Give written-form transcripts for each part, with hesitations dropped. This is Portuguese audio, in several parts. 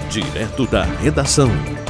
Direto da redação.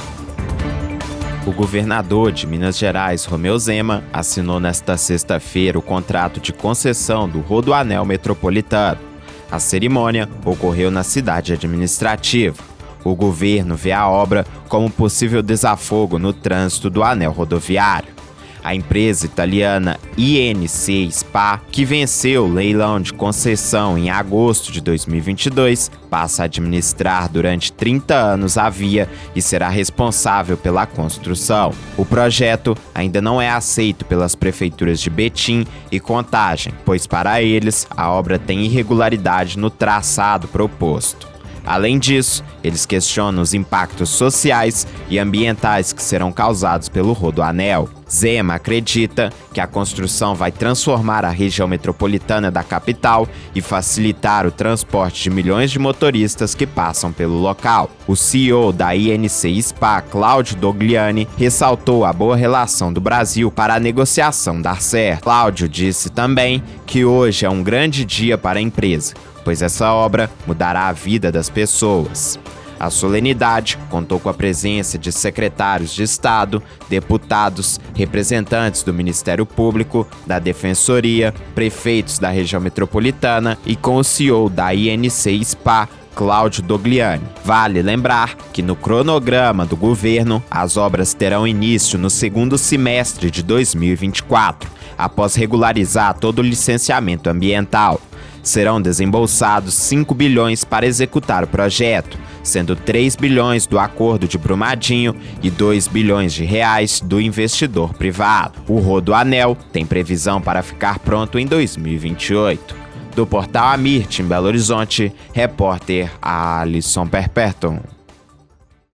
O governador de Minas Gerais, Romeu Zema, assinou nesta sexta-feira o contrato de concessão do Rodoanel Metropolitano. A cerimônia ocorreu na cidade administrativa. O governo vê a obra como possível desafogo no trânsito do anel rodoviário. A empresa italiana INC SpA, que venceu o leilão de concessão em agosto de 2022, passa a administrar durante 30 anos a via e será responsável pela construção. O projeto ainda não é aceito pelas prefeituras de Betim e Contagem, pois para eles a obra tem irregularidade no traçado proposto. Além disso, eles questionam os impactos sociais e ambientais que serão causados pelo Rodoanel. Zema acredita que a construção vai transformar a região metropolitana da capital e facilitar o transporte de milhões de motoristas que passam pelo local. O CEO da INC SpA, Cláudio Dogliani, ressaltou a boa relação do Brasil para a negociação dar certo. Cláudio disse também que hoje é um grande dia para a empresa, pois essa obra mudará a vida das pessoas. A solenidade contou com a presença de secretários de Estado, deputados, representantes do Ministério Público, da Defensoria, prefeitos da região metropolitana e com o CEO da INC SpA, Cláudio Dogliani. Vale lembrar que no cronograma do governo, as obras terão início no segundo semestre de 2024, após regularizar todo o licenciamento ambiental. Serão desembolsados 5 bilhões para executar o projeto, sendo 3 bilhões do Acordo de Brumadinho e 2 bilhões de reais do investidor privado. O Rodoanel tem previsão para ficar pronto em 2028. Do portal Amirte, em Belo Horizonte, repórter Alisson Perperton.